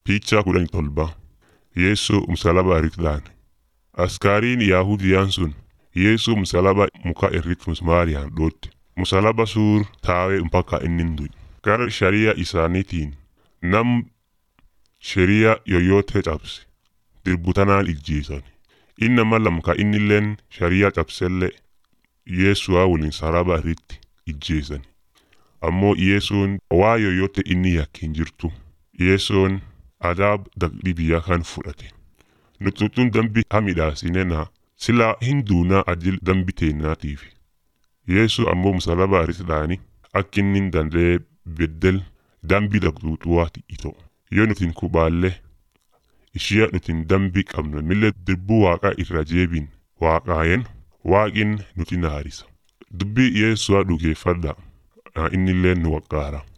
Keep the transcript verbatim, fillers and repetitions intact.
Piichaa kudhanii tolba Yeesoo msalaba irratti askariin Yaahudiyaan sun Yeesoo msalaba muka irratti musmaarihaan dhootte. Msalaba suur taa'ee mpaka inni du'e. Gara shari'a isaaniitiin nam shari'a yoyote cabse dirbutanaan ijjeesan. Inni malamka innilleen shari'a cabsellee Yesu'a waliin saraba irratti ijjeesan. Ammoo Yesuun waa yoyote inni yakkin jirtu. Yesuun adaab daqbii biyya kan fudhate. Nututun dambi hamidhaasinena sila hinduuna ajil dambi teennaatiif. Yesu ammoo msalaba irratti dhaani akkinnin danda'ee beddel dambi daqduuxuwaati ito. Yoo nutin kubaalle ishia nutin dambi qabna mille dirbu waaqa irra jeebin waaqaayen waaqin nutin haarisa. Dubbii Yesu'a dhugeeffadha innilleen nu waqqaara.